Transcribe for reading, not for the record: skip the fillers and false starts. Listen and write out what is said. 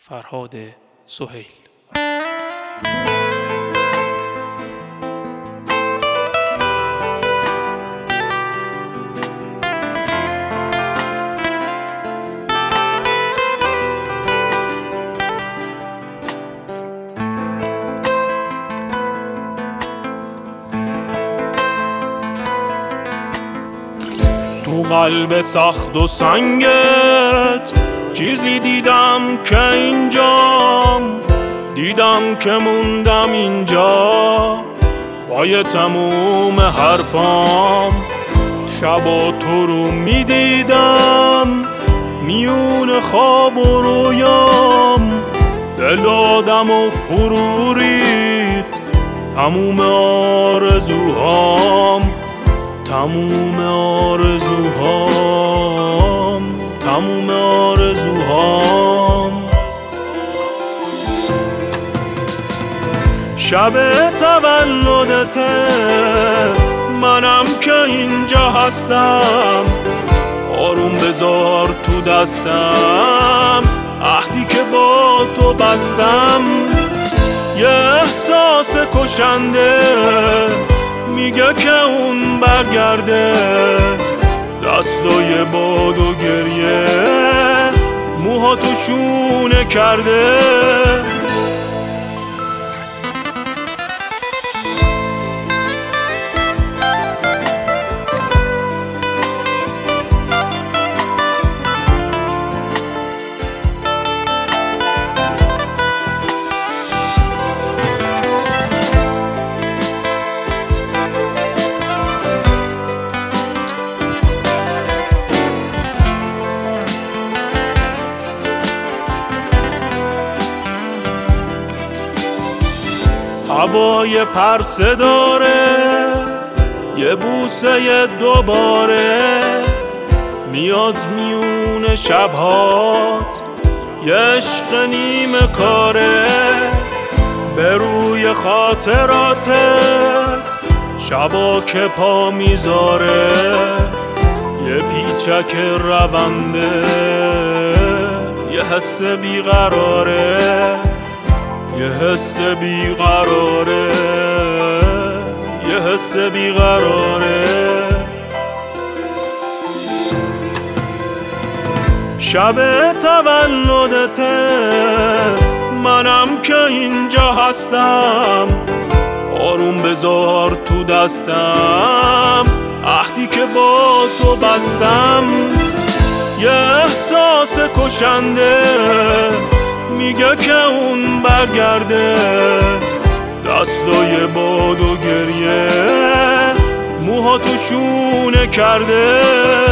فرهاد سهیل. تو قلب سخت و سنگت چیزی دیدم که اینجام، دیدم که موندم اینجا پای تموم حرفام. شبا تو رو میدیدم میون خواب و رویام، دل آدم و فرو ریخت تموم آرزوهام، تموم آرزوهام، تموم آرزوهام. شب تولدته منم که اینجا هستم، آروم بذار تو دستم عهدی که با تو بستم. یه احساس کشنده میگه که اون برگرده، دستای باد و گریه موهاتو شونه کرده. هوای پرسه داره یه بوسه دوباره، میاد میون شبهات یه عشق نیمه کاره. به روی خاطراتت شبا که پا میذاره، یه پیچک رونده یه حس بیقراره، یه حس بیقراره، یه حس بیقراره. شب تولدته منم که اینجا هستم، آروم بذار تو دستم عهدی که با تو بستم. یه احساس کشنده میگه که اون برگرده، دستای باد و گریه موهاتو شونه کرده.